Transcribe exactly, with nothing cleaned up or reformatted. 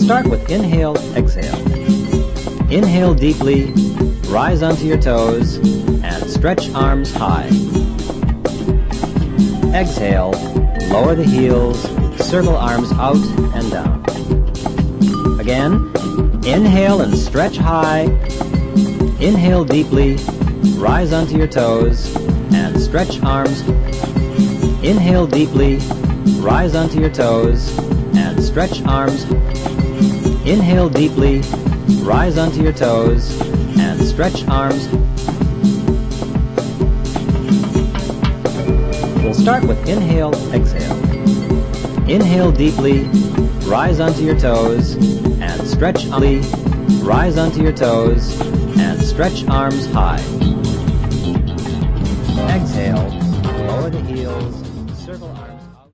start with inhale, exhale. Inhale deeply, rise onto your toes, and stretch arms high. Exhale, lower the heels, circle arms out and down. Again, inhale and stretch high. Inhale deeply, rise onto your toes, and stretch arms. Inhale deeply, rise onto your toes, and stretch arms. Inhale deeply, rise onto your toes, and stretch arms. We'll start with inhale, exhale. Inhale deeply, rise onto your toes, and stretch deeply, rise onto your toes, and stretch arms high. Exhale, lower the heels, circle arms out.